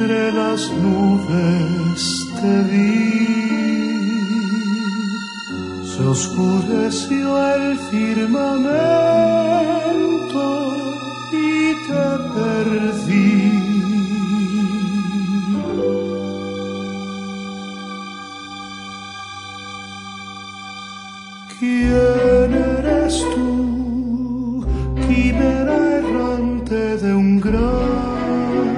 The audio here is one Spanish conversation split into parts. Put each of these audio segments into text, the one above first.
entre las nubes te vi, se oscureció el firmamento y te perdí. ¿Quién eres tú, quimera errante de un gran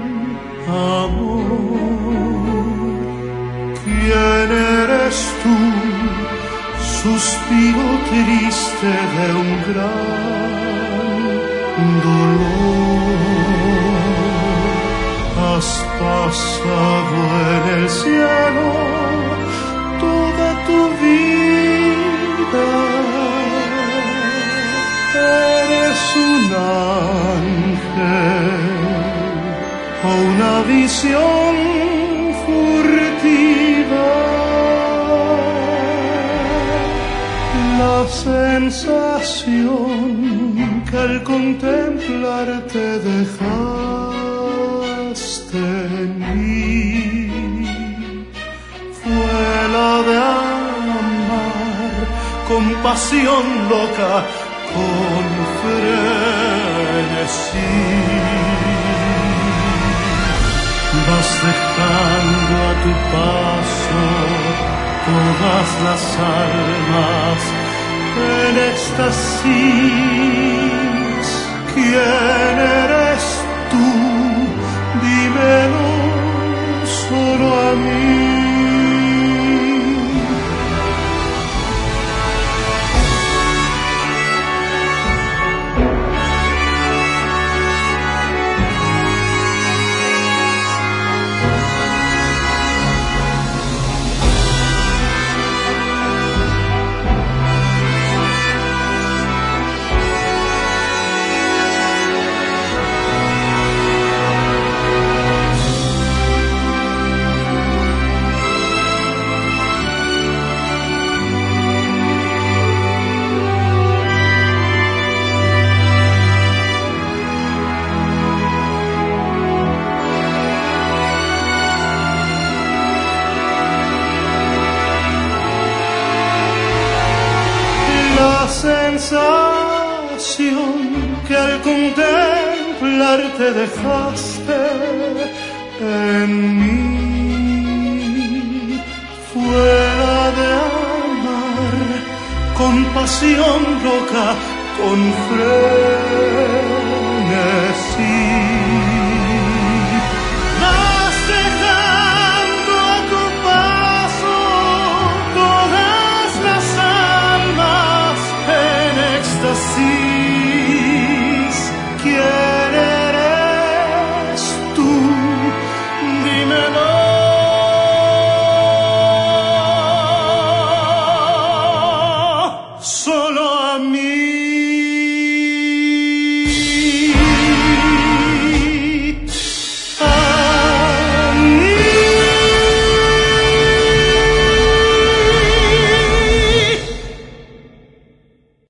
amor? ¿Quién eres tú, suspiro triste de un gran dolor? Has pasado en el cielo toda tu vida, eres un ángel o una visión furtiva. La sensación que al contemplarte dejaste en mí fue la de amar con pasión loca, con frenesí. Vas dejando a tu paso todas las almas en éxtasis. ¿Quién eres tú? Dímelo solo a mí. Sensación que al contemplarte dejaste en mí fue la de amar con pasión loca, con frenesí.